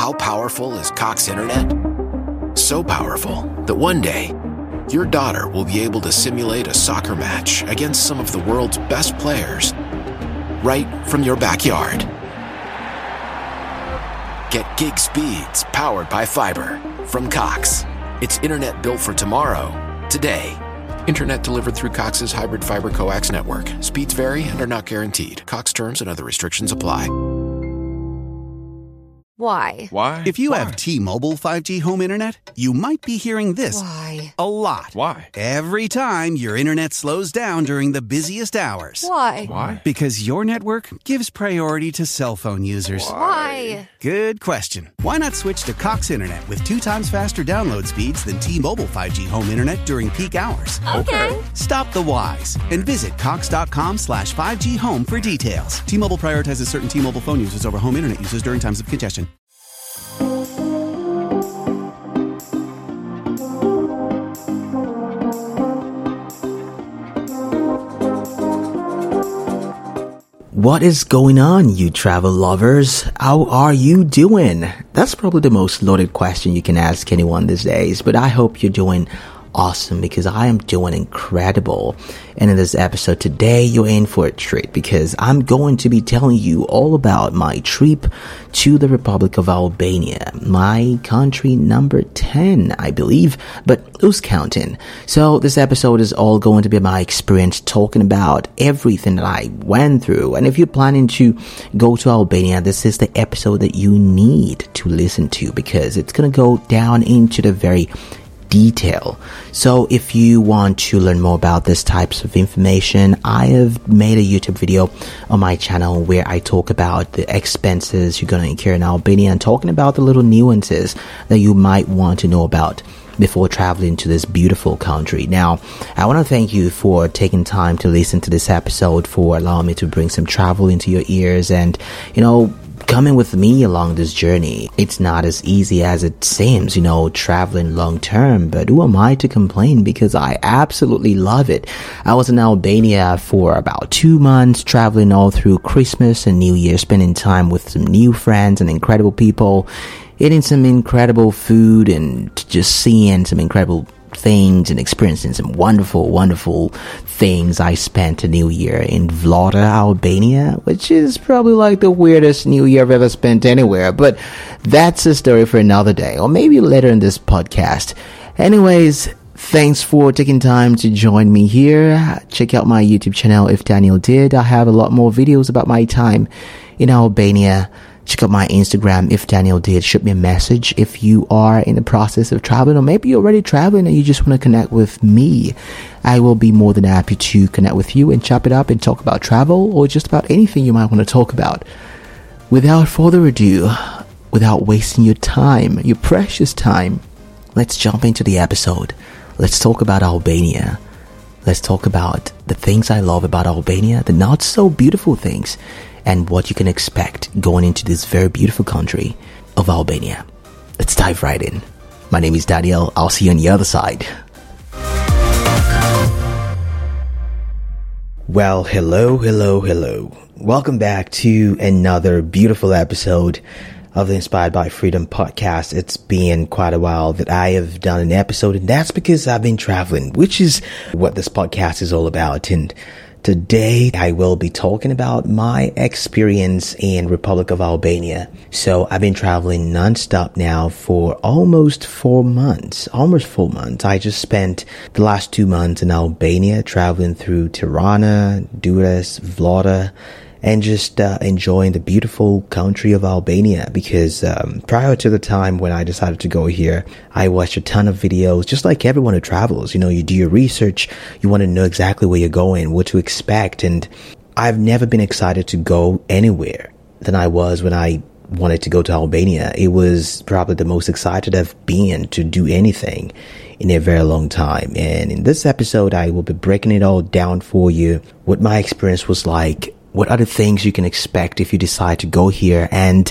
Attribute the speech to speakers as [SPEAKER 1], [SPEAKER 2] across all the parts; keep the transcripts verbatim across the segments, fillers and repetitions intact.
[SPEAKER 1] How powerful is Cox Internet? So powerful that one day, your daughter will be able to simulate a soccer match against some of the world's best players right from your backyard. Get gig speeds powered by fiber from Cox. It's internet built for tomorrow, today. Internet delivered through Cox's hybrid fiber coax network. Speeds vary and are not guaranteed. Cox terms and other restrictions apply.
[SPEAKER 2] Why?
[SPEAKER 3] Why?
[SPEAKER 4] If you
[SPEAKER 3] Why?
[SPEAKER 4] have T-Mobile five G home internet, you might be hearing this
[SPEAKER 2] Why?
[SPEAKER 4] a lot.
[SPEAKER 3] Why?
[SPEAKER 4] Every time your internet slows down during the busiest hours.
[SPEAKER 2] Why?
[SPEAKER 3] Why?
[SPEAKER 4] Because your network gives priority to cell phone users.
[SPEAKER 2] Why?
[SPEAKER 4] Good question. Why not switch to Cox Internet with two times faster download speeds than T-Mobile five G home internet during peak hours?
[SPEAKER 2] Okay.
[SPEAKER 4] Stop the whys and visit cox.com slash 5G home for details. T-Mobile prioritizes certain T-Mobile phone users over home internet users during times of congestion.
[SPEAKER 5] What is going on, you travel lovers? How are you doing? That's probably the most loaded question you can ask anyone these days, but I hope you're doing awesome because I am doing incredible. And in this episode today, you're in for a treat because I'm going to be telling you all about my trip to the Republic of Albania, my country number ten, I believe, but who's counting? So this episode is all going to be my experience talking about everything that I went through. And if you're planning to go to Albania, this is the episode that you need to listen to because it's going to go down into the very detail. So if you want to learn more about this types of information, I have made a YouTube video on my channel where I talk about the expenses you're going to incur in Albania and talking about the little nuances that you might want to know about before traveling to this beautiful country. Now, I want to thank you for taking time to listen to this episode, for allowing me to bring some travel into your ears and, you know, coming with me along this journey. It's not as easy as it seems, you know, traveling long term, but who am I to complain because I absolutely love it. I was in Albania for about two months, traveling all through Christmas and New Year, spending time with some new friends and incredible people, eating some incredible food and just seeing some incredible things and experiencing some wonderful, wonderful things. I spent a new year in Vlora, Albania, which is probably like the weirdest new year I've ever spent anywhere, but that's a story for another day, or maybe later in this podcast. Anyways, thanks for taking time to join me here. Check out my YouTube channel if Daniel did. I have a lot more videos about my time in Albania. Check out my Instagram if Daniel did. Shoot me a message if you are in the process of traveling, or maybe you're already traveling and you just want to connect with me. I will be more than happy to connect with you and chop it up and talk about travel or just about anything you might want to talk about. Without further ado, without wasting your time, your precious time, let's jump into the episode. Let's talk about Albania. Let's talk about the things I love about Albania, the not so beautiful things, and what you can expect going into this very beautiful country of Albania. Let's dive right in. My name is Daniel. I'll see you on the other side. Well, hello, hello, hello. Welcome back to another beautiful episode of the Inspired by Freedom podcast. It's been quite a while that I have done an episode, and that's because I've been traveling, which is what this podcast is all about. And today, I will be talking about my experience in Republic of Albania. So I've been traveling nonstop now for almost four months, almost four months. I just spent the last two months in Albania, traveling through Tirana, Durrës, Vlora, and just uh, enjoying the beautiful country of Albania because um, prior to the time when I decided to go here, I watched a ton of videos, just like everyone who travels. You know, you do your research, you want to know exactly where you're going, what to expect, and I've never been excited to go anywhere than I was when I wanted to go to Albania. It was probably the most excited I've been to do anything in a very long time. And in this episode, I will be breaking it all down for you, what my experience was like, what are the things you can expect if you decide to go here, and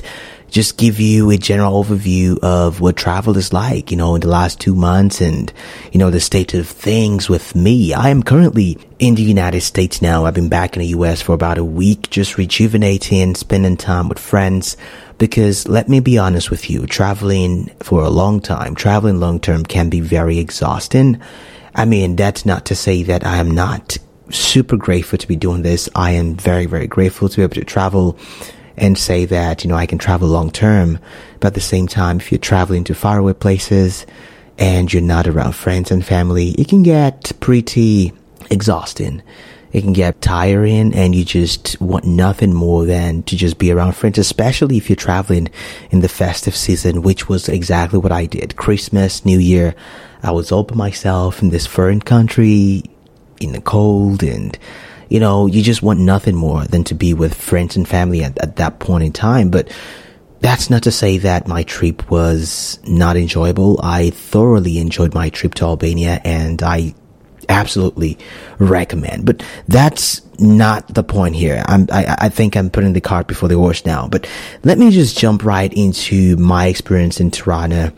[SPEAKER 5] just give you a general overview of what travel is like, you know, in the last two months and, you know, the state of things with me. I am currently in the United States now. I've been back in the U S for about a week, just rejuvenating, spending time with friends. Because let me be honest with you, traveling for a long time, traveling long term can be very exhausting. I mean, that's not to say that I am not super grateful to be doing this. I am very, very grateful to be able to travel and say that, you know, I can travel long term. But at the same time, if you're traveling to faraway places and you're not around friends and family, it can get pretty exhausting. It can get tiring and you just want nothing more than to just be around friends, especially if you're traveling in the festive season, which was exactly what I did. Christmas, New Year, I was all by myself in this foreign country, in the cold, and you know, you just want nothing more than to be with friends and family at, at that point in time. But that's not to say that my trip was not enjoyable. I thoroughly enjoyed my trip to Albania and I absolutely recommend. But that's not the point here. I'm, I, I think I'm putting the cart before the horse now. But let me just jump right into my experience in Tirana.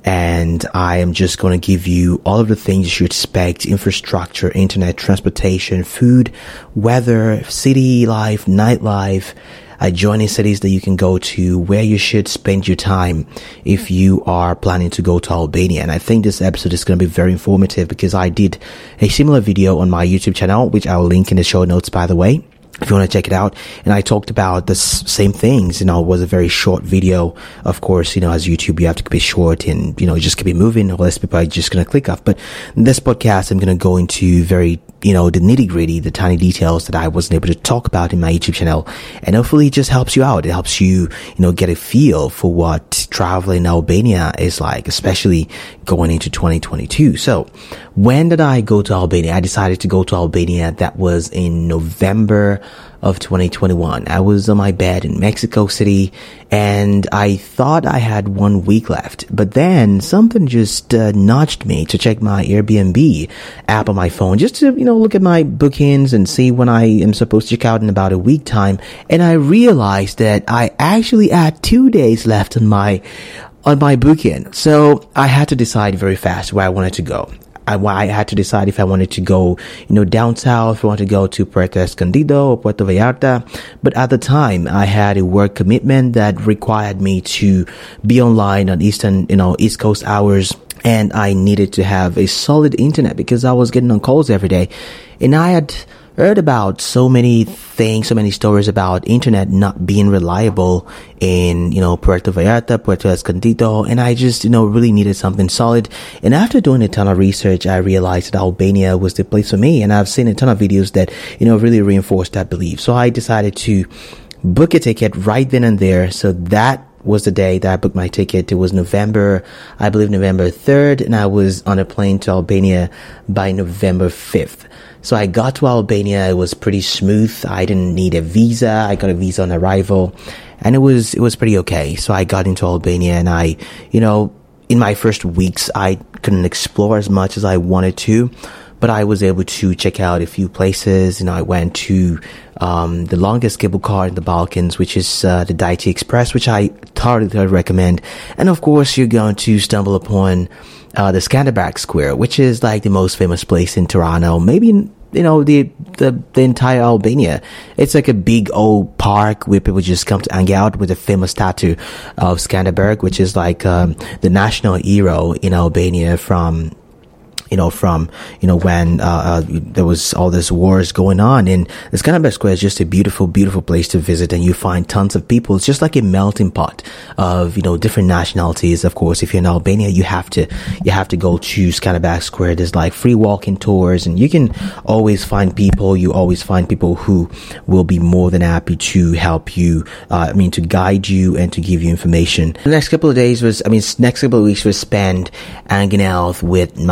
[SPEAKER 5] And I am just going to give you all of the things you should expect: infrastructure, internet, transportation, food, weather, city life, nightlife, adjoining cities that you can go to, where you should spend your time if you are planning to go to Albania. And I think this episode is going to be very informative because I did a similar video on my YouTube channel, which I will link in the show notes, by the way, if you want to check it out. And I talked about the s- same things. You know, it was a very short video. Of course, you know, as YouTube, you have to keep it short and, you know, just keep it moving, or else people are just going to click off. But in this podcast, I'm going to go into very, you know, the nitty gritty, the tiny details that I wasn't able to talk about in my YouTube channel. And hopefully it just helps you out. It helps you, you know, get a feel for what traveling in Albania is like, especially going into twenty twenty-two. So when did I go to Albania? I decided to go to Albania. That was in November of twenty twenty-one. I was on my bed in Mexico City and I thought I had one week left, but then something just uh, nudged me to check my Airbnb app on my phone just to, you know, look at my bookings and see when I am supposed to check out in about a week time. And I realized that I actually had two days left on my on my booking. So I had to decide very fast where I wanted to go. I, I had to decide if I wanted to go, you know, down south, if I wanted to go to Puerto Escondido or Puerto Vallarta. But at the time, I had a work commitment that required me to be online on Eastern, you know, East Coast hours. And I needed to have a solid internet because I was getting on calls every day. And I had heard about so many things, so many stories about internet not being reliable in, you know, Puerto Vallarta, Puerto Escondido, and I just, you know, really needed something solid. And after doing a ton of research, I realized that Albania was the place for me, and I've seen a ton of videos that, you know, really reinforced that belief. So I decided to book a ticket right then and there. So that was the day that I booked my ticket. It was November, I believe November third, and I was on a plane to Albania by November fifth. So I got to Albania. It was pretty smooth. I didn't need a visa. I got a visa on arrival and it was, it was pretty okay. So I got into Albania and I, you know, in my first weeks, I couldn't explore as much as I wanted to, but I was able to check out a few places. You know, I went to, um, the longest cable car in the Balkans, which is, uh, the Daichi Express, which I thoroughly recommend. And of course, you're going to stumble upon Uh, the Skanderbeg Square, which is like the most famous place in Tirana, maybe, you know, the, the, the entire Albania. It's like a big old park where people just come to hang out with a famous statue of Skanderbeg, which is like, um, the national hero in Albania from, you know, from, you know, when, uh, uh, there was all this wars going on. And the Skanderbeg Square is just a beautiful, beautiful place to visit. And you find tons of people. It's just like a melting pot of, you know, different nationalities. Of course, if you're in Albania, you have to, you have to go to Skanderbeg Square. There's like free walking tours and you can always find people. You always find people who will be more than happy to help you. Uh, I mean, to guide you and to give you information. The next couple of days was, I mean, next couple of weeks was spent hanging out with my new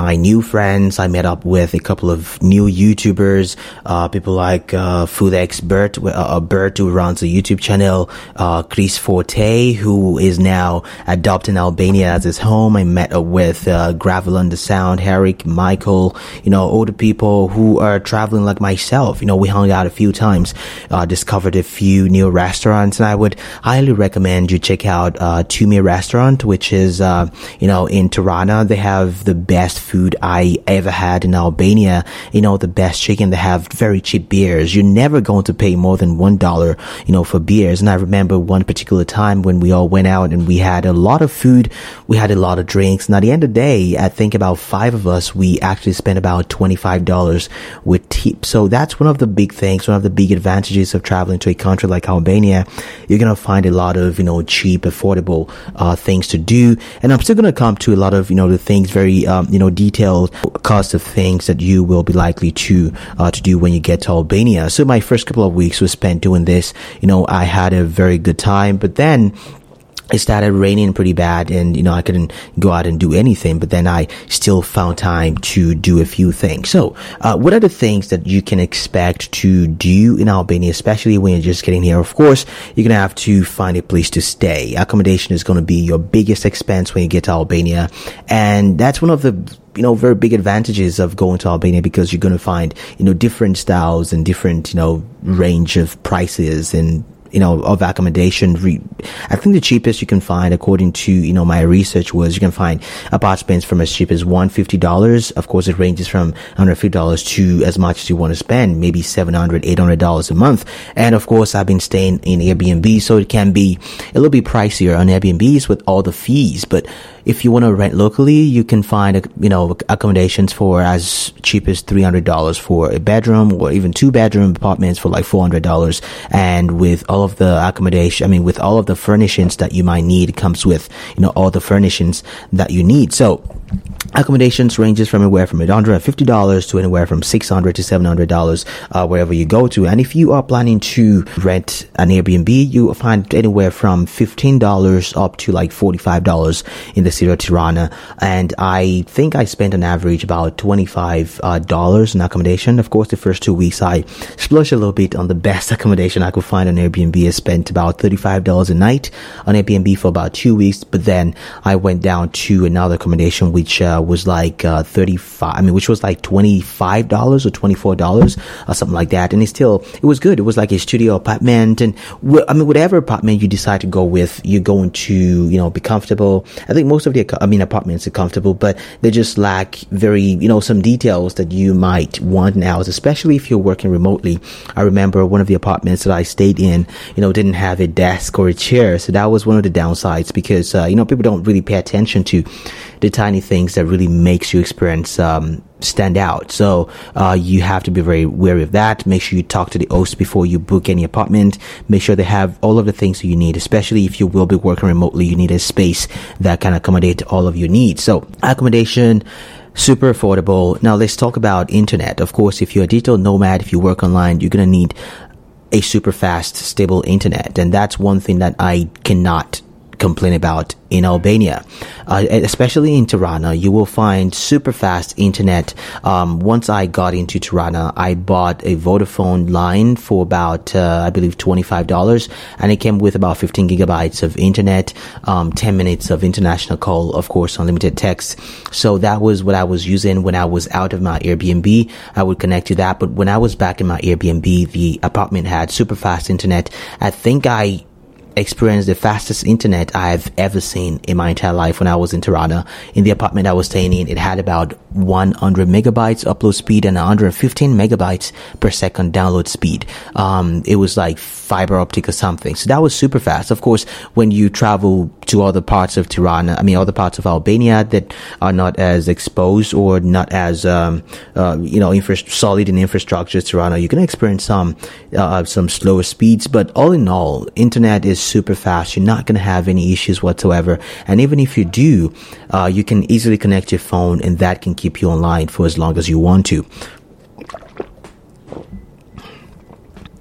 [SPEAKER 5] friends. I met up with a couple of new YouTubers, uh, people like uh, Food Bert, uh, Bert who runs a YouTube channel, uh, Chris Forte, who is now adopting Albania as his home. I met up with uh, Gravel on the Sound, Eric, Michael, you know, older people who are traveling like myself. You know, we hung out a few times, uh, discovered a few new restaurants, and I would highly recommend you check out uh, Tumi Restaurant, which is, uh, you know, in Tirana. They have the best food I ever had in Albania. You know, the best chicken. They have very cheap beers. You're never going to pay more than one dollar, you know, for beers. And I remember one particular time when we all went out and we had a lot of food. We had a lot of drinks. And at the end of the day, I think about five of us, we actually spent about twenty-five dollars with tips. So that's one of the big things, one of the big advantages of traveling to a country like Albania. You're going to find a lot of, you know, cheap, affordable, uh, things to do. And I'm still going to come to a lot of, you know, the things very, um, you know, detailed cost of things that you will be likely to, uh, to do when you get to Albania. So my first couple of weeks was spent doing this. You know, I had a very good time, but then it started raining pretty bad and, you know, I couldn't go out and do anything, but then I still found time to do a few things. So, uh, what are the things that you can expect to do in Albania, especially when you're just getting here? Of course, you're going to have to find a place to stay. Accommodation is going to be your biggest expense when you get to Albania. And that's one of the, you know, very big advantages of going to Albania, because you're going to find, you know, different styles and different, you know, range of prices and, you know, of accommodation. I think the cheapest you can find, according to, you know, my research, was you can find apartments from as cheap as one hundred fifty dollars. Of course, it ranges from one hundred fifty dollars to as much as you want to spend, maybe seven hundred dollars, eight hundred dollars a month. And of course, I've been staying in Airbnb, so it can be a little bit pricier on Airbnbs with all the fees. But if you want to rent locally, you can find, you know, accommodations for as cheap as three hundred dollars for a bedroom, or even two bedroom apartments for like four hundred dollars. And with all of the accommodation, I mean, with all of the furnishings that you might need, it comes with, you know, all the furnishings that you need. So accommodations ranges from anywhere from one hundred fifty dollars to anywhere from six hundred dollars to seven hundred dollars, uh, wherever you go to. And if you are planning to rent an Airbnb, you will find anywhere from fifteen dollars up to like forty-five dollars in the city of Tirana. And I think I spent on average about twenty-five dollars in accommodation. Of course, the first two weeks I splurged a little bit on the best accommodation I could find on Airbnb. I spent about thirty-five dollars a night on Airbnb for about two weeks. But then I went down to another accommodation which uh, was like uh, thirty-five, I mean, which was like twenty-five dollars or twenty-four dollars or something like that. And it still, it was good. It was like a studio apartment. And wh- I mean, whatever apartment you decide to go with, you're going to, you know, be comfortable. I think most of the, I mean, apartments are comfortable, but they just lack very, you know, some details that you might want in a house, especially if you're working remotely. I remember one of the apartments that I stayed in, you know, didn't have a desk or a chair. So that was one of the downsides, because, uh, you know, people don't really pay attention to the tiny things that really makes your experience um, stand out. So uh, you have to be very wary of that. Make sure you talk to the host before you book any apartment. Make sure they have all of the things that you need, especially if you will be working remotely. You need a space that can accommodate all of your needs. So accommodation, super affordable. Now let's talk about internet. Of course, if you're a digital nomad, if you work online, you're going to need a super fast, stable internet. And that's one thing that I cannot complain about in Albania, uh, especially in Tirana. You will find super fast internet. Um, once I got into Tirana, I bought a Vodafone line for about, uh, I believe twenty-five dollars, and it came with about fifteen gigabytes of internet, um, ten minutes of international call, of course, unlimited text. So that was what I was using when I was out of my Airbnb. I would connect to that. But when I was back in my Airbnb, the apartment had super fast internet. I think I experienced the fastest internet I've ever seen in my entire life when I was in Tirana. In the apartment I was staying in, it had about one hundred megabytes upload speed and one hundred fifteen megabytes per second download speed. Um, it was like fiber optic or something. So that was super fast. Of course, when you travel to other parts of Tirana, I mean, other parts of Albania that are not as exposed or not as, um, uh, you know, infra- solid in infrastructure as Tirana, you can experience some, uh, some slower speeds. But all in all, internet is super fast. You're not going to have any issues whatsoever. And even if you do, uh, you can easily connect your phone, and that can keep you online for as long as you want to.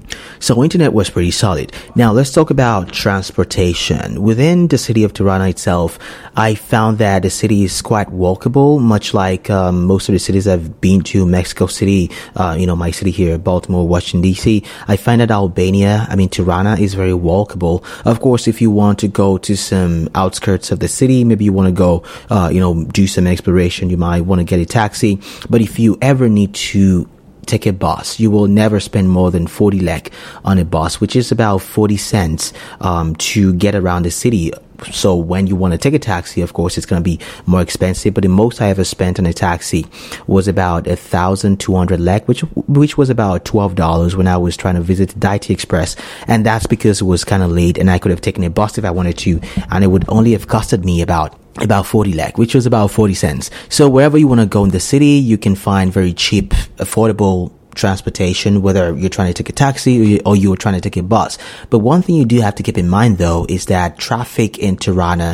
[SPEAKER 5] So internet was pretty solid. Now let's talk about transportation. Within the city of Tirana itself, I found that the city is quite walkable, much like um, most of the cities I've been to. Mexico City, uh, you know, my city here, Baltimore, Washington, D C. I find that Albania, I mean, Tirana is very walkable. Of course, if you want to go to some outskirts of the city, maybe you want to go, uh, you know, do some exploration, you might want to get a taxi. But if you ever need to take a bus, you will never spend more than forty lek on a bus, which is about forty cents um, to get around the city. So when you want to take a taxi, of course, it's going to be more expensive. But the most I ever spent on a taxi was about a thousand two hundred lek, which which was about twelve dollars when I was trying to visit Daiti Express, and that's because it was kind of late, and I could have taken a bus if I wanted to, and it would only have costed me about about forty lek, which was about forty cents. So wherever you want to go in the city, you can find very cheap, affordable transportation, whether you're trying to take a taxi or you're trying to take a bus. But one thing you do have to keep in mind, though, is that traffic in Tirana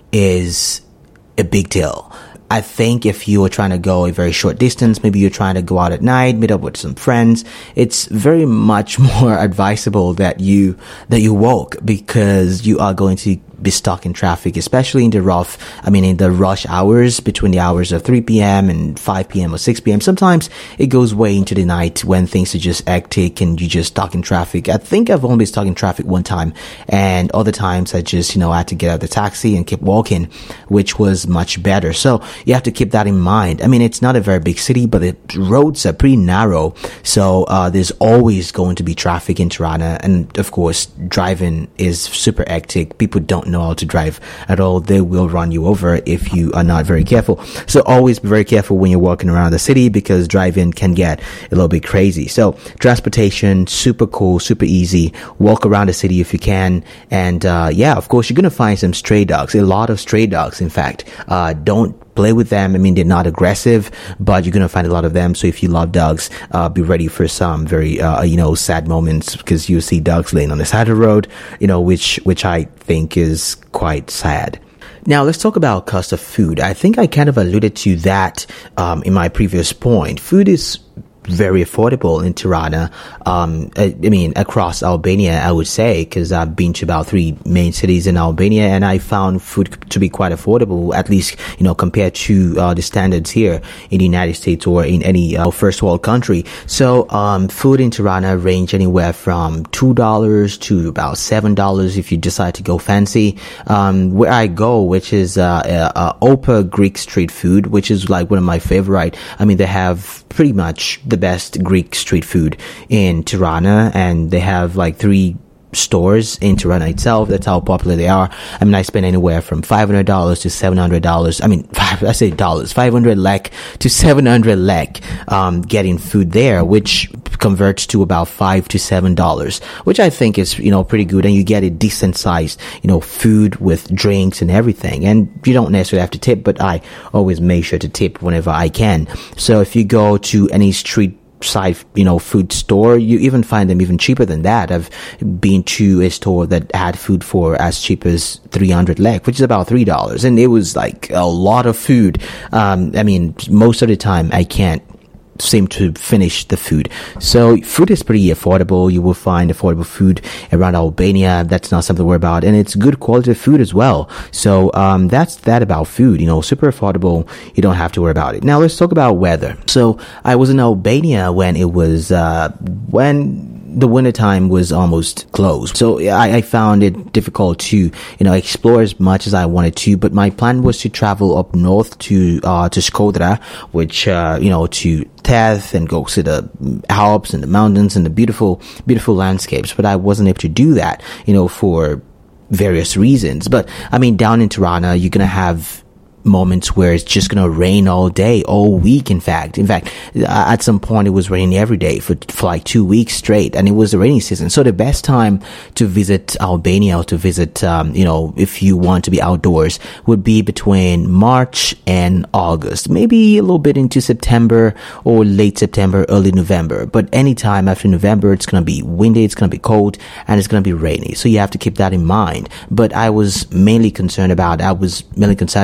[SPEAKER 5] is a big deal. I think if you are trying to go a very short distance, maybe you're trying to go out at night, meet up with some friends, it's very much more advisable that you, that you walk, because you are going to be stuck in traffic, especially in the rough, I mean, in the rush hours between the hours of three p.m. and five p.m. or six p.m. Sometimes it goes way into the night when things are just hectic and you just stuck in traffic. I think I've only been stuck in traffic one time, and other times I just, you know, I had to get out of the taxi and keep walking, which was much better. So you have to keep that in mind. I mean, it's not a very big city, but the roads are pretty narrow. So, uh, there's always going to be traffic in Tirana. And of course, driving is super hectic. People don't know how to drive at all. They will run you over if you are not very careful. So always be very careful when you're walking around the city, because driving can get a little bit crazy. So transportation, super cool, super easy. Walk around the city if you can. And, uh, yeah, of course, you're going to find some stray dogs, a lot of stray dogs. In fact, uh, don't play with them. I mean, they're not aggressive, but you're going to find a lot of them. So if you love dogs, uh, be ready for some very, uh, you know, sad moments, because you see dogs laying on the side of the road, you know, which, which I think is quite sad. Now, let's talk about cost of food. I think I kind of alluded to that, um, in my previous point. Food is very affordable in Tirana. Um, I, I mean, across Albania, I would say, because I've been to about three main cities in Albania, and I found food to be quite affordable, at least, you know, compared to uh, the standards here in the United States or in any uh, first world country. So, um, food in Tirana range anywhere from two dollars to about seven dollars if you decide to go fancy. Um, where I go, which is uh, uh, Opa Greek street food, which is like one of my favorite. I mean, they have pretty much the best Greek street food in Tirana, and they have like three stores in Tirana itself. That's how popular they are. I mean, I spend anywhere from five hundred dollars to seven hundred dollars. I mean, five, I say dollars, five hundred lek to seven hundred lek, um, getting food there, which converts to about five to seven dollars, which I think is, you know, pretty good. And you get a decent sized, you know, food with drinks and everything. And you don't necessarily have to tip, but I always make sure to tip whenever I can. So if you go to any street side, you know, food store, you even find them even cheaper than that. I've been to a store that had food for as cheap as three hundred lek, which is about three dollars. And it was like a lot of food. Um, I mean, most of the time I can't seem to finish the food. So food is pretty affordable. You will find affordable food around Albania. That's not something to worry about. And it's good quality food as well. So, um, that's that about food, you know, super affordable. You don't have to worry about it. Now let's talk about weather. So I was in Albania when it was, uh, when the wintertime was almost closed. So I, I found it difficult to, you know, explore as much as I wanted to, but my plan was to travel up north to, uh, to Shkodra, which, uh, you know, to Teth and go to the Alps and the mountains and the beautiful, beautiful landscapes. But I wasn't able to do that, you know, for various reasons. But I mean, down in Tirana, you're going to have moments where it's just going to rain all day, all week. In fact, in fact, at some point it was raining every day for, for like two weeks straight, and it was the rainy season. So the best time to visit Albania or to visit, um, you know, if you want to be outdoors, would be between March and August, maybe a little bit into September or late September, early November. But anytime after November, it's going to be windy, it's going to be cold, and it's going to be rainy. So you have to keep that in mind. But I was mainly concerned about, I was mainly concerned about going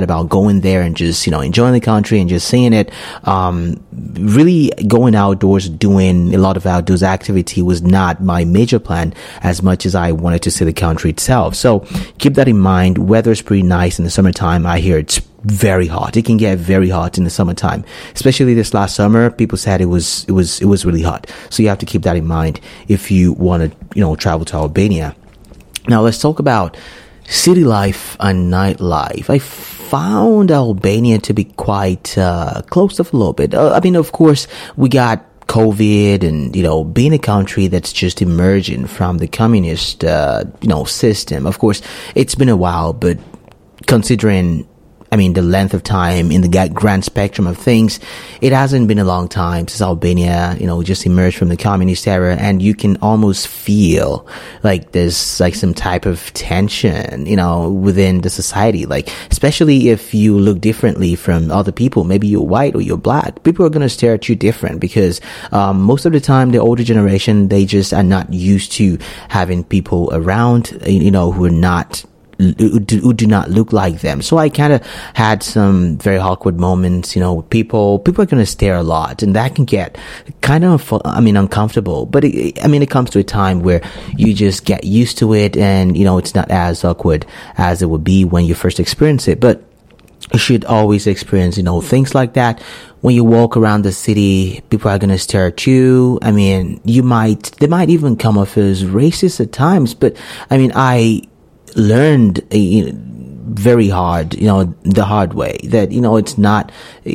[SPEAKER 5] going there and just, you know, enjoying the country and just seeing it. Um, really going outdoors, doing a lot of outdoors activity was not my major plan as much as I wanted to see the country itself. So keep that in mind. Weather's pretty nice in the summertime. I hear it's very hot. It can get very hot in the summertime, especially this last summer. People said it was, it was, it was really hot. So you have to keep that in mind if you want to, you know, travel to Albania. Now let's talk about city life and nightlife. I found Albania to be quite, uh, closed off a little bit. Uh, I mean, of course, we got COVID and, you know, being a country that's just emerging from the communist, uh, you know, system. Of course, it's been a while, but considering, I mean, the length of time in the grand spectrum of things, it hasn't been a long time since Albania, you know, just emerged from the communist era, and you can almost feel like there's like some type of tension, you know, within the society. Like, especially if you look differently from other people, maybe you're white or you're black, people are going to stare at you different because, um, most of the time, the older generation, they just are not used to having people around, you know, who are not Who do, who do not look like them. So I kind of had some very awkward moments, you know, with people. People are going to stare a lot, and that can get kind of, I mean, uncomfortable. But it, I mean, it comes to a time where you just get used to it, and, you know, it's not as awkward as it would be when you first experience it. But you should always experience, you know, things like that. When you walk around the city, people are going to stare at you. I mean, you might, they might even come off as racist at times. But I mean, I learned uh, very hard, you know, the hard way that, you know, it's not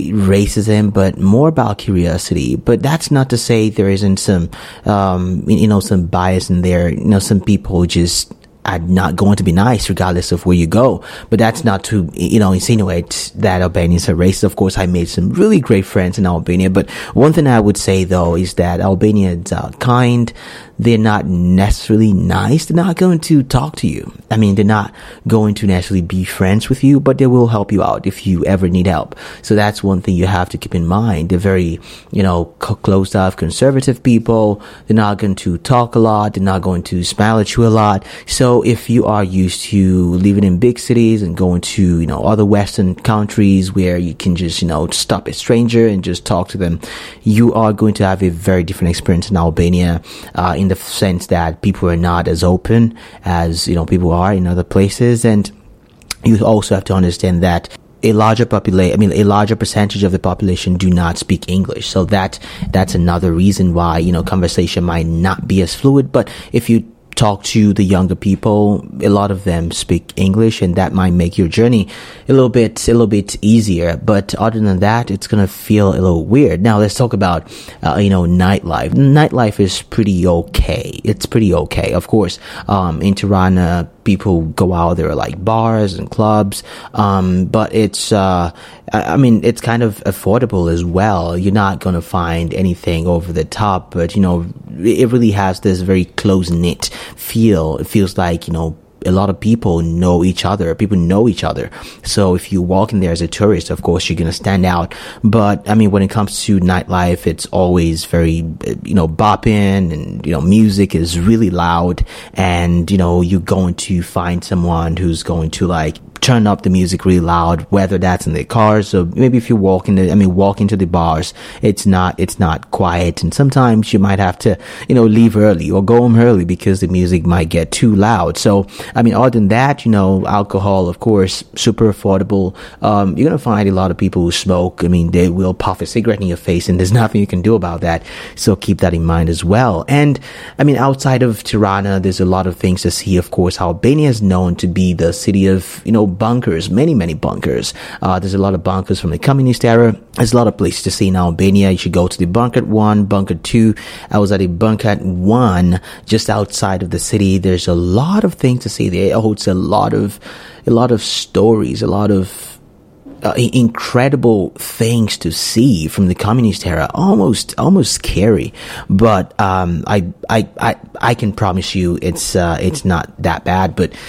[SPEAKER 5] racism, but more about curiosity. But that's not to say there isn't some, um, you know, some bias in there. You know, some people just are not going to be nice regardless of where you go. But that's not to, you know, insinuate that Albanians are racist. Of course, I made some really great friends in Albania. But one thing I would say, though, is that Albanians are kind. They're not necessarily nice. They're not going to talk to you. I mean, they're not going to necessarily be friends with you, but they will help you out if you ever need help. So that's one thing you have to keep in mind. They're very, you know, closed off, conservative people. They're not going to talk a lot. They're not going to smile at you a lot. So if you are used to living in big cities and going to, you know, other Western countries where you can just, you know, stop a stranger and just talk to them, you are going to have a very different experience in Albania, uh, in the sense that people are not as open as, you know, people are in other places. And you also have to understand that a larger population, I mean, a larger percentage of the population do not speak English. So that, that's another reason why, you know, conversation might not be as fluid. But if you talk to the younger people, a lot of them speak English, and that might make your journey a little bit, a little bit easier. But other than that, it's going to feel a little weird. Now let's talk about, uh, you know, nightlife. Nightlife is pretty okay. It's pretty okay. Of course, um, in Tirana, people go out, there are like bars and clubs. Um, but it's, uh, I mean, it's kind of affordable as well. You're not going to find anything over the top, but, you know, it really has this very close-knit feel. It feels like, you know, a lot of people know each other. People know each other. So if you walk in there as a tourist, of course, you're going to stand out. But I mean, when it comes to nightlife, it's always very, you know, bopping, and, you know, music is really loud, and, you know, you're going to find someone who's going to like turn up the music really loud, whether that's in the cars. So maybe if you walk in the, I mean, walk into the bars, it's not, it's not quiet. And sometimes you might have to, you know, leave early or go home early because the music might get too loud. So, I mean, other than that, you know, alcohol, of course, super affordable. Um, you're going to find a lot of people who smoke. I mean, they will puff a cigarette in your face, and there's nothing you can do about that. So keep that in mind as well. And I mean, outside of Tirana, there's a lot of things to see. Of course, Albania is known to be the city of, you know, bunkers, many, many bunkers. Uh, there's a lot of bunkers from the communist era. There's a lot of places to see in Albania. You should go to the bunker one, bunker two. I was at a bunker one just outside of the city. There's a lot of things to see there. It holds a lot of, a lot of stories, a lot of Uh, incredible things to see from the communist era. Almost, almost scary. But, um, I, I, I, I can promise you it's, uh, it's not that bad. But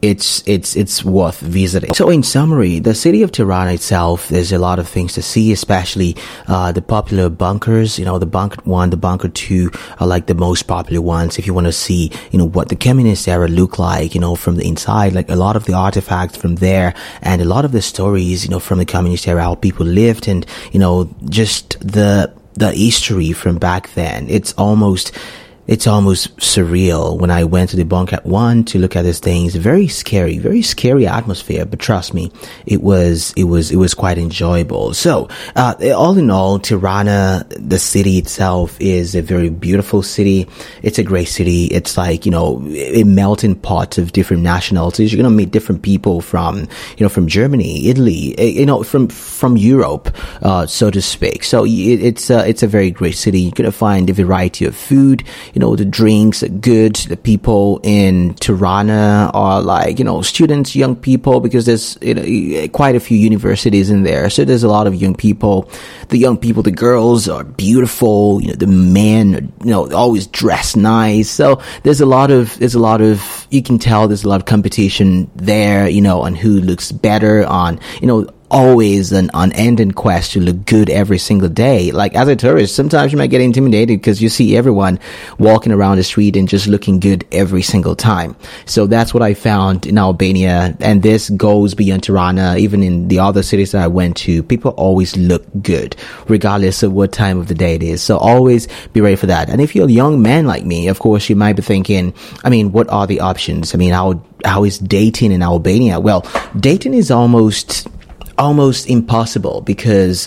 [SPEAKER 5] it's it's it's worth visiting. So in summary, the city of Tirana itself, there's a lot of things to see, especially uh, the popular bunkers. You know, the bunker one, the bunker two are like the most popular ones. If you want to see, you know, what the communist era looked like, you know, from the inside, like a lot of the artifacts from there, and a lot of the stories, you know, from the communist era, how people lived, and you know, just the the history from back then. It's almost. It's almost surreal when I went to the bunker one to look at these things. Very scary, very scary atmosphere. But trust me, it was, it was, it was quite enjoyable. So, uh, all in all, Tirana, the city itself is a very beautiful city. It's a great city. It's like, you know, a melting pot of different nationalities. You're going to meet different people from, you know, from Germany, Italy, you know, from, from Europe, uh, so to speak. So it, it's, uh, it's a very great city. You're going to find a variety of food. You know, the drinks are good. The people in Tirana are like, you know, students, young people, because there's, you know, quite a few universities in there. So there's a lot of young people. The young people, the girls are beautiful. You know, the men are, you know, always dressed nice. So there's a lot of, there's a lot of, you can tell there's a lot of competition there, you know, on who looks better, on, you know, always an unending quest to look good every single day. Like as a tourist, sometimes you might get intimidated because you see everyone walking around the street and just looking good every single time. So that's what I found in Albania, and this goes beyond Tirana. Even in the other cities that I went to, people always look good regardless of what time of the day it is. So always be ready for that. And if you're a young man like me, of course you might be thinking, I mean, what are the options? I mean, how how is dating in Albania? Well, dating is almost almost impossible, because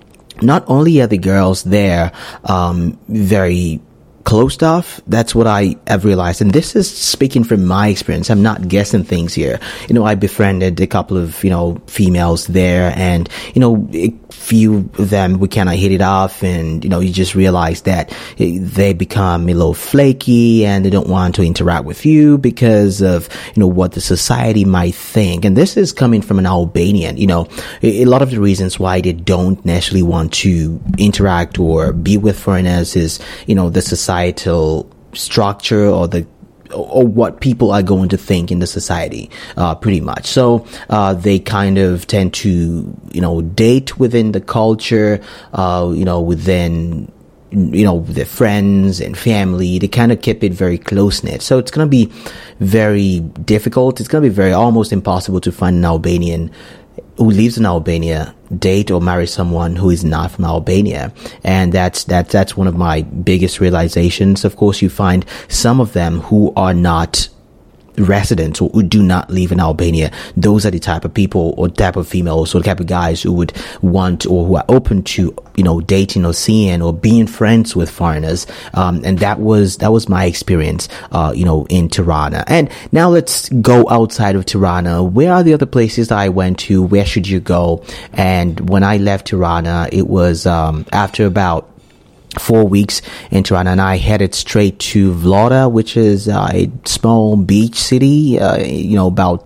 [SPEAKER 5] not only are the girls there um very closed off. That's what I have realized, and this is speaking from my experience. I'm not guessing things here. You know, I befriended a couple of, you know, females there, and you know, a few of them we kind of hit it off, and you know, you just realize that they become a little flaky and they don't want to interact with you because of, you know, what the society might think. And this is coming from an Albanian. You know, a, a lot of the reasons why they don't necessarily want to interact or be with foreigners is, you know, the society societal structure, or the or what people are going to think in the society, uh, pretty much. So, uh, they kind of tend to, you know, date within the culture, uh, you know, within, you know, their friends and family. They kind of keep it very close-knit. So it's going to be very difficult. It's going to be very, almost impossible to find an Albanian who lives in Albania date or marry someone who is not from Albania. And that's that's that's one of my biggest realizations. Of course, you find some of them who are not residents or who do not live in Albania. Those are the type of people or type of females or the type of guys who would want or who are open to, you know, dating or seeing or being friends with foreigners. Um, and that was, that was my experience, uh, you know, in Tirana. And now let's go outside of Tirana. Where are the other places that I went to? Where should you go? And when I left Tirana, it was, um, after about four weeks in Tirana, and I headed straight to Vlora, which is uh, a small beach city, uh, you know, about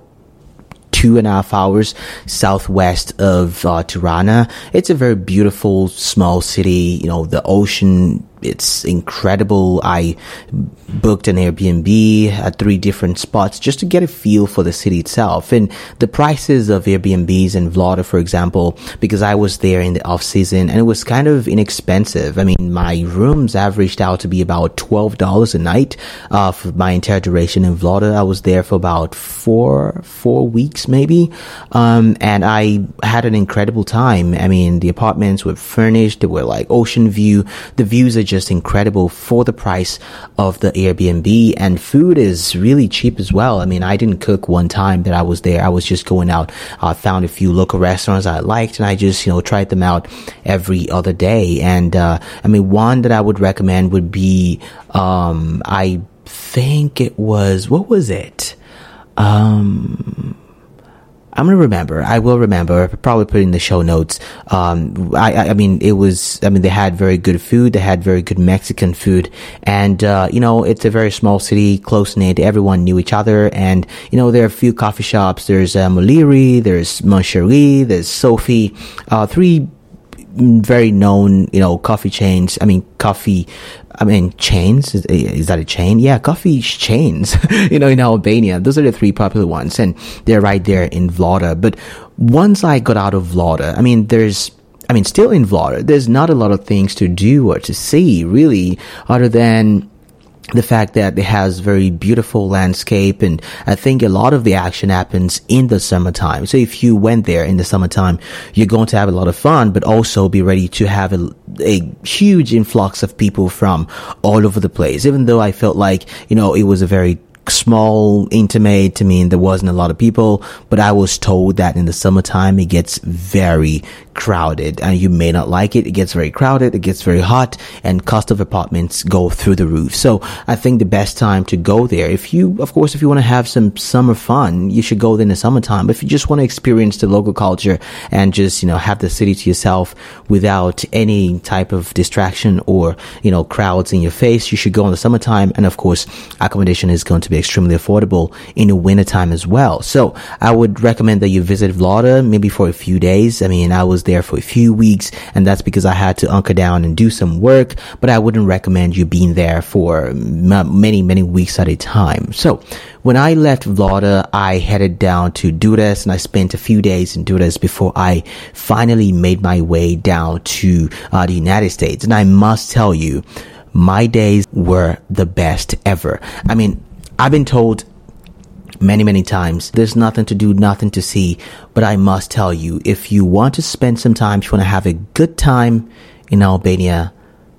[SPEAKER 5] two and a half hours southwest of uh, Tirana. It's a very beautiful small city. You know, the ocean, it's incredible. I booked an Airbnb at three different spots just to get a feel for the city itself. And the prices of Airbnbs in Vlora, for example, because I was there in the off season and it was kind of inexpensive. I mean, my rooms averaged out to be about twelve dollars a night, uh, for my entire duration in Vlora. I was there for about four, four weeks maybe. Um, and I had an incredible time. I mean, the apartments were furnished. They were like ocean view. The views are just incredible for the price of the Airbnb, and food is really cheap as well. I mean, I didn't cook one time that I was there. I was just going out, uh, found a few local restaurants I liked, and I just, you know, tried them out every other day. And, uh, I mean, one that I would recommend would be, um, I think it was, what was it? Um, I'm going to remember. I will remember. Probably put it in the show notes. Um, I, I mean, it was, I mean, they had very good food. They had very good Mexican food. And, uh, you know, it's a very small city, close knit. Everyone knew each other. And, you know, there are a few coffee shops. There's, uh, Moliri, there's Moncherie, there's Sophie, uh, three very known, you know, coffee chains. I mean, coffee, I mean, chains. Is, is that a chain? Yeah, coffee chains, you know, in Albania. Those are the three popular ones, and they're right there in Vlora. But once I got out of Vlora, I mean, there's, I mean, still in Vlora, there's not a lot of things to do or to see, really, other than the fact that it has very beautiful landscape, and I think a lot of the action happens in the summertime. So if you went there in the summertime, you're going to have a lot of fun, but also be ready to have a, a huge influx of people from all over the place. Even though I felt like, you know, it was a very small, intimate, I mean, there wasn't a lot of people, but I was told that in the summertime it gets very crowded, and you may not like it. It gets very crowded, it gets very hot, and cost of apartments go through the roof. So I think the best time to go there, if you, of course, if you want to have some summer fun, you should go there in the summertime. But if you just want to experience the local culture and just, you know, have the city to yourself without any type of distraction or, you know, crowds in your face, you should go in the summertime. And of course, accommodation is going to be extremely affordable in the wintertime as well. So I would recommend that you visit Vlora maybe for a few days. I mean, I was there for a few weeks, and that's because I had to anchor down and do some work, but I wouldn't recommend you being there for m- many, many weeks at a time. So when I left Vlora, I headed down to Durrës, and I spent a few days in Durrës before I finally made my way down to uh, the United States. And I must tell you, my days were the best ever. I mean, I've been told many, many times, there's nothing to do, nothing to see. But I must tell you, if you want to spend some time, if you want to have a good time in Albania,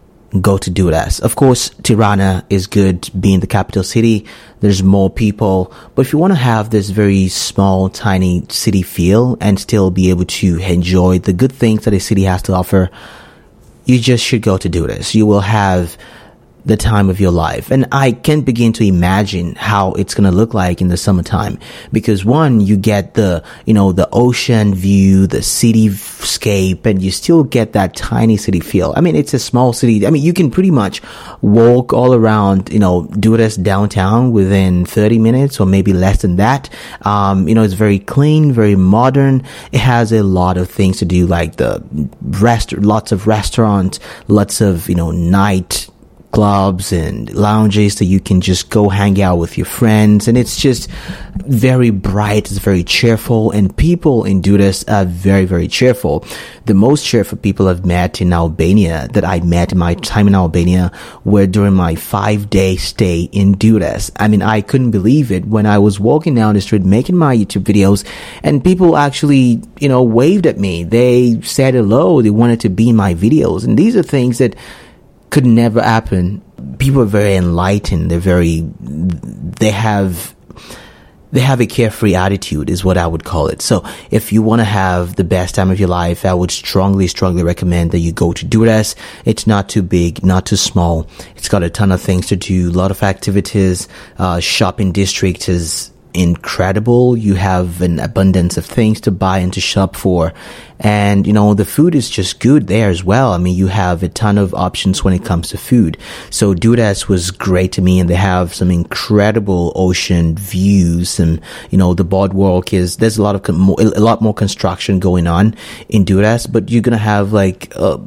[SPEAKER 5] go to Durrës. Of course, Tirana is good, being the capital city. There's more people. But if you want to have this very small, tiny city feel and still be able to enjoy the good things that a city has to offer, you just should go to Durrës. You will have the time of your life. And I can't begin to imagine how it's going to look like in the summertime, because one, you get the, you know, the ocean view, the cityscape, and you still get that tiny city feel. I mean, it's a small city. I mean, you can pretty much walk all around, you know, Durrës downtown within thirty minutes or maybe less than that. Um, you know, it's very clean, very modern. It has a lot of things to do, like the rest, lots of restaurants, lots of, you know, night clubs and lounges that you can just go hang out with your friends. And it's just very bright. It's very cheerful. And people in Durrës are very, very cheerful. The most cheerful people I've met in Albania, that I met in my time in Albania, were during my five day stay in Durrës. I mean, I couldn't believe it when I was walking down the street making my YouTube videos, and people actually, you know, waved at me. They said hello. They wanted to be in my videos. And these are things that could never happen. People are very enlightened. They're very, they have, they have a carefree attitude is what I would call it. So if you want to have the best time of your life, I would strongly, strongly recommend that you go to Durrës. It's not too big, not too small. It's got a ton of things to do, a lot of activities. Uh, shopping district is incredible. You have an abundance of things to buy and to shop for. And, you know, the food is just good there as well. I mean, you have a ton of options when it comes to food. So Durrës was great to me, and they have some incredible ocean views. And, you know, the boardwalk is, there's a lot of, a lot more construction going on in Durrës, but you're going to have like, uh,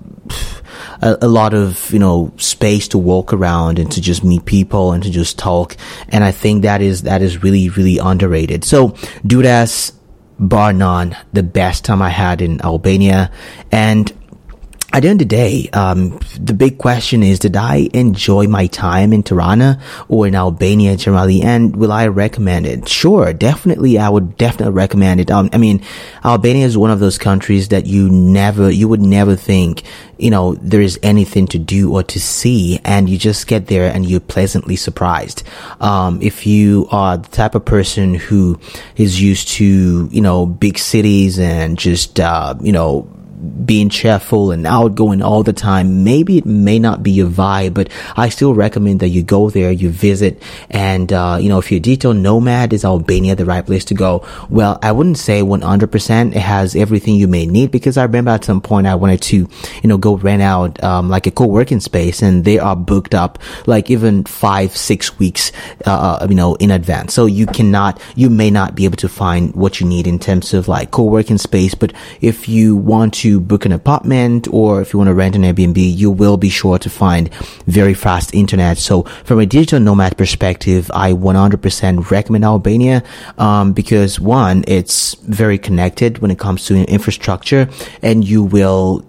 [SPEAKER 5] A, a lot of, you know, space to walk around and to just meet people and to just talk. And I think that is, that is really, really underrated. So Durrës, bar none, the best time I had in Albania. And at the end of the day, um, the big question is, did I enjoy my time in Tirana or in Albania generally? And will I recommend it? Sure, definitely. I would definitely recommend it. Um, I mean, Albania is one of those countries that you never, you would never think, you know, there is anything to do or to see, and you just get there and you're pleasantly surprised. Um, if you are the type of person who is used to, you know, big cities and just, uh, you know, being cheerful and outgoing all the time, maybe it may not be your vibe, but I still recommend that you go there, you visit. And, uh, you know, if you're a digital nomad, is Albania the right place to go? Well, I wouldn't say one hundred percent it has everything you may need, because I remember at some point I wanted to, you know, go rent out, um, like a co-working space, and they are booked up like even five, six weeks, uh, you know, in advance. So you cannot, you may not be able to find what you need in terms of like co-working space. But if you want to to book an apartment or if you want to rent an Airbnb, you will be sure to find very fast internet. So from a digital nomad perspective, I one hundred percent recommend Albania, um, because one, it's very connected when it comes to infrastructure, and you will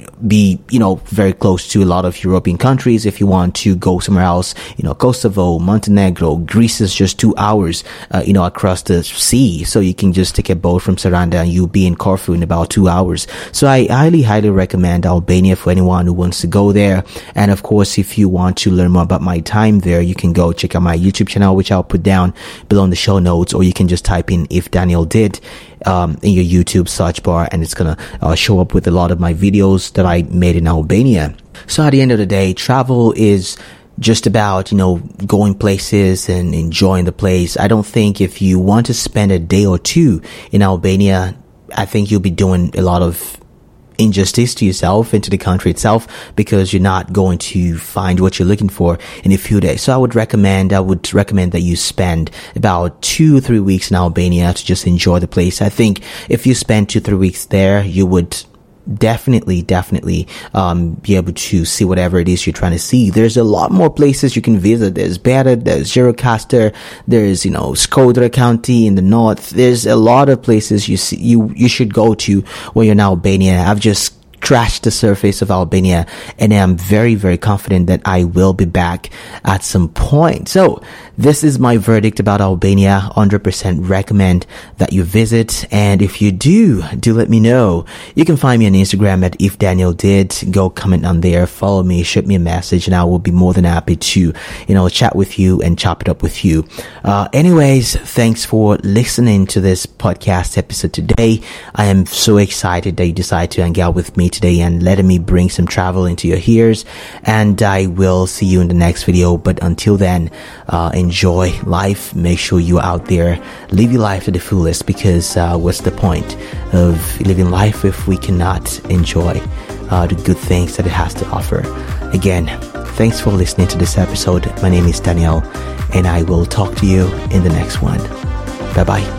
[SPEAKER 5] be, you know, very close to a lot of European countries. If you want to go somewhere else, you know, Kosovo, Montenegro, Greece is just two hours, uh, you know, across the sea. So you can just take a boat from Saranda and you'll be in Corfu in about two hours. So I highly, highly recommend Albania for anyone who wants to go there. And of course, if you want to learn more about my time there, you can go check out my YouTube channel, which I'll put down below in the show notes, or you can just type in If Daniel Did um in your YouTube search bar, and it's gonna uh, show up with a lot of my videos that I made in Albania. So at the end of the day, travel is just about, you know, going places and enjoying the place. I don't think if you want to spend a day or two in Albania, I think you'll be doing a lot of injustice to yourself and to the country itself, because you're not going to find what you're looking for in a few days. So I would recommend, I would recommend that you spend about two or three weeks in Albania to just enjoy the place. I think if you spend two, three weeks there, you would definitely, definitely, um, be able to see whatever it is you're trying to see. There's a lot more places you can visit. There's Better, there's Gjirokastër, there's, you know, Shkodra County in the north. There's a lot of places you see, you, you should go to when you're in Albania. I've just scratched the surface of Albania, and I'm very, very confident that I will be back at some point. So this is my verdict about Albania. one hundred percent recommend that you visit. And if you do, do let me know. You can find me on Instagram at If Daniel Did. Go comment on there, follow me, shoot me a message, and I will be more than happy to, you know, chat with you and chop it up with you. Uh, anyways, thanks for listening to this podcast episode today. I am so excited that you decided to hang out with me today and letting me bring some travel into your ears. And I will see you in the next video. But until then, uh, enjoy life. Make sure you're out there. Live your life to the fullest, because uh, what's the point of living life if we cannot enjoy uh, the good things that it has to offer? Again, thanks for listening to this episode. My name is Daniel, and I will talk to you in the next one. Bye-bye.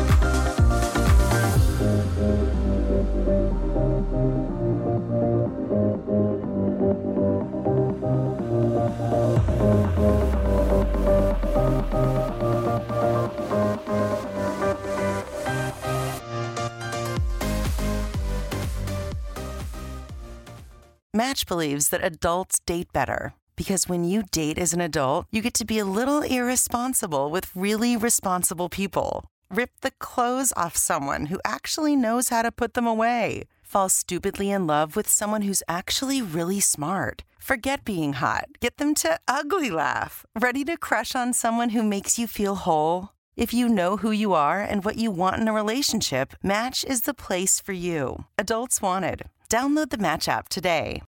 [SPEAKER 2] Match believes that adults date better, because when you date as an adult, you get to be a little irresponsible with really responsible people. Rip the clothes off someone who actually knows how to put them away. Fall stupidly in love with someone who's actually really smart. Forget being hot. Get them to ugly laugh. Ready to crush on someone who makes you feel whole? If you know who you are and what you want in a relationship, Match is the place for you. Adults wanted. Download the Match app today.